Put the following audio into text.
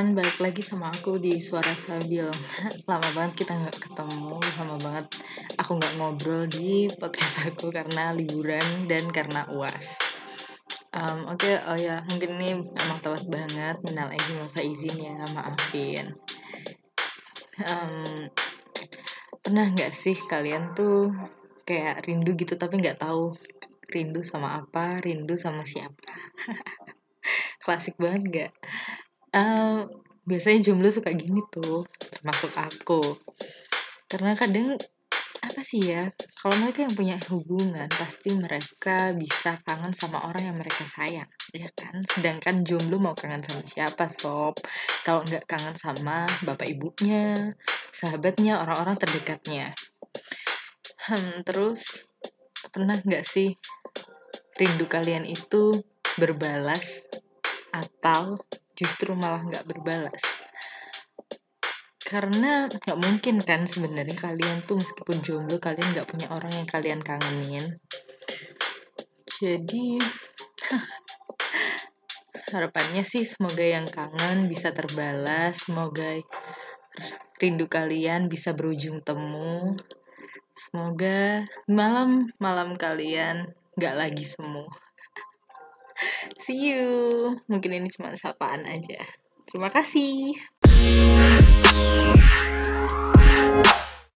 balik lagi sama aku di Suara Sabil. Lama banget kita nggak ketemu, lama banget aku nggak ngobrol di podcast aku karena liburan dan karena UAS. Oke, oh ya, mungkin ini emang telat banget, minal aidin wal faizin ya, maafin. Em, Pernah nggak sih kalian tuh kayak rindu gitu tapi nggak tahu rindu sama apa, rindu sama siapa? Klasik banget nggak? Biasanya jomblo suka gini tuh, termasuk aku. Karena kadang apa sih ya, kalau mereka yang punya hubungan pasti mereka bisa kangen sama orang yang mereka sayang, ya kan? Sedangkan jomblo mau kangen sama siapa, sob? Kalau nggak kangen sama bapak ibunya, sahabatnya, orang-orang terdekatnya. Terus pernah nggak sih rindu kalian itu berbalas atau justru malah nggak berbalas? Karena nggak mungkin kan sebenarnya kalian tuh meskipun jomblo kalian nggak punya orang yang kalian kangenin. Jadi harapannya sih semoga yang kangen bisa terbalas, semoga rindu kalian bisa berujung temu, semoga malam-malam kalian nggak lagi semu. See you. Mungkin ini cuma sapaan aja. Terima kasih.